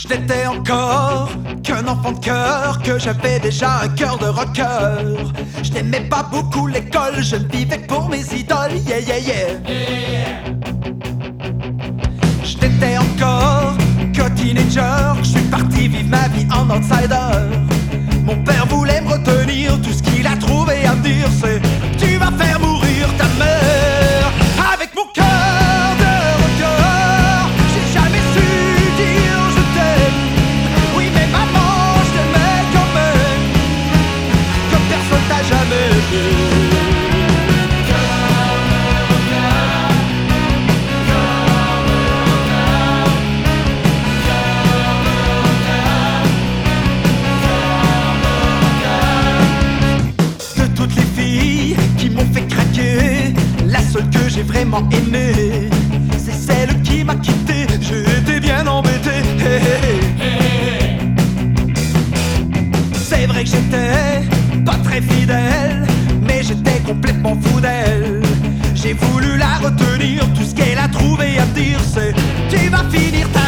J'étais encore qu'un enfant de cœur, que j'avais déjà un cœur de rocker. Je n'aimais pas beaucoup l'école, je ne vivais que pour mes idoles, yeah yeah yeah. J'étais encore qu'un teenager, je suis parti vivre ma vie en outsider. Mon père voulait me retenir, tout ce qu'il a trouvé à me dire c'est: tu vas faire mourir ta mère. Avec mon cœur de rocker, j'ai jamais su dire je t'aime. Oui mais maman, je t'aimais quand même, comme personne t'a jamais aimé. La seule que j'ai vraiment aimée, c'est celle qui m'a quitté. J'ai été bien embêté. C'est vrai que j'étais pas très fidèle, mais j'étais complètement fou d'elle. J'ai voulu la retenir, tout ce qu'elle a trouvé à me dire c'est: tu vas finir ta